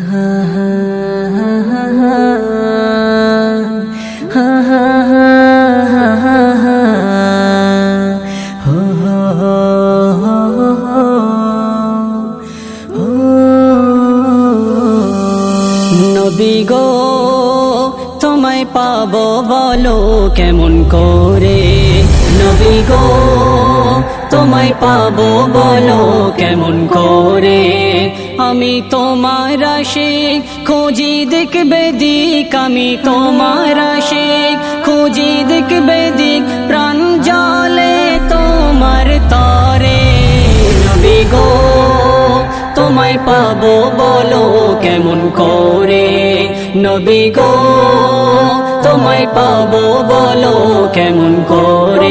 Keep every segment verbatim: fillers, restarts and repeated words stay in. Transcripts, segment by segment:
নবী গো তোমায় পাবো বলো কেমন করে, নবী গো তোমায় পাবো বলো কেমন করে। আমি তোমার আশিক খুঁজি দেখবে দিক, আমি তোমার আশিক খুঁজি দেখবে দিক, প্রাণ জলে তোমার তরে। নবী গো তোমায় পাবো বলো কেমন করে, নবী গো তোমায় পাবো বলো কেমন করে,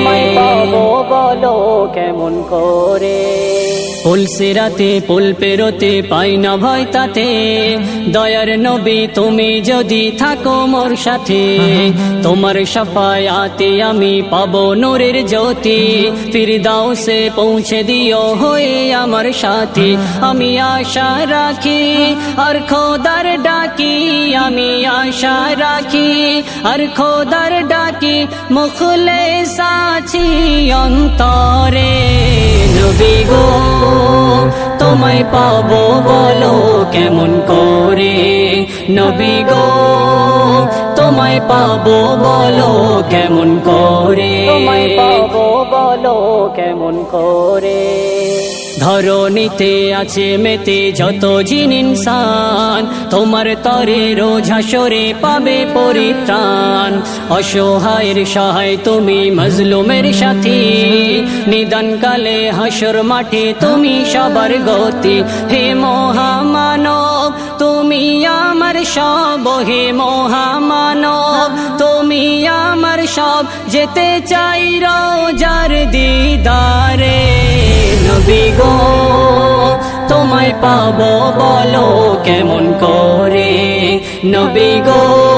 বলো কেমন করে। পুল সিরাতে পুল পেরোতে পাই না ভয় তাতে, দয়ার নবী তুমি যদি থাকো মোর সাথে, তোমার শাফায়াতে আমি পাবো নূরের জ্যোতি, ফিরদাউসে পৌঁছে দিও হয়ে আমার সাথী। আমি আশা রাখি আর খোদার ডাকি, আমি আশা রাখি আর খোদার ডাকি, মুখলেস আছি অন্তরে। নবী গো তোমায় পাবো বলো কেমন করে, নবী গো তোমায় পাবো বলো কেমন করে, তোমায় পাবো বলো কেমন করে। ধরণীতে আছে মেতে যত জিন ইনসান, তোমার তরে রোজ হাসরে পাবে পরিত্রাণ। অসহায়ের সহায় তুমি মজলুমের সাথী, নিদান কালে হাসর মাঠে তুমি সবার গতি। হে মহামানব তুমি আমার সব, হে মহামানব তুমি আমার সব, যেতে চাই রোজার দিদারে। নবী গো তোমায় পাবো বলো কেমন করে, নবী গো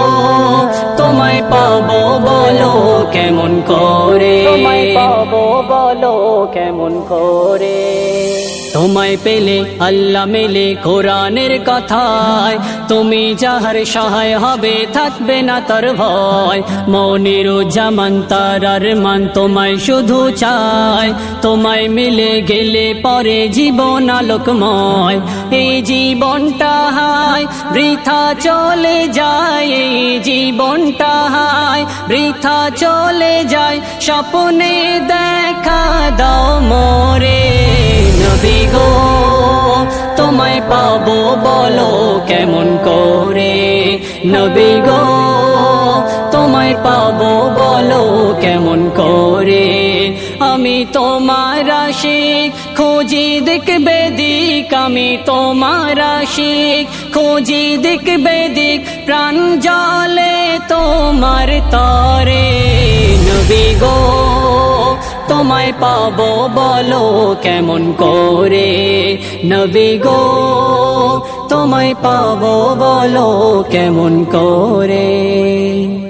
তোমায় পাবো বলো কেমন করে, তোমায় পাবো বলো কেমন করে। তোমায় পেলে আল্লাহ মেলে কোরআনের কথায়, তুমি যাহার সহায় হবে থাকবে না তার ভয়। মনির জামান তারার মান তোমায় শুধু চায়, তোমায় মিলে গেলে পরে জীবন আলোকময়। এই জীবনটা হায় বৃথা চলে যায়, এই জীবনটা হায় বৃথা চলে যায়, স্বপ্নে দেখা দাও মোরে। নবী গো তোমায় পাবো বলো কেমন করে, নবী গো তোমায় পাবো বলো কেমন করে। আমি তোমার আশিক খুঁজি দেখবে দিক, আমি তোমার আশিক খুঁজি দেখবে দিক, প্রাণ জলে তোমার তরে। নবী গো তোমায় পাবো বলো কেমন করে, নবী গো তোমায় পাবো বলো কেমন করে।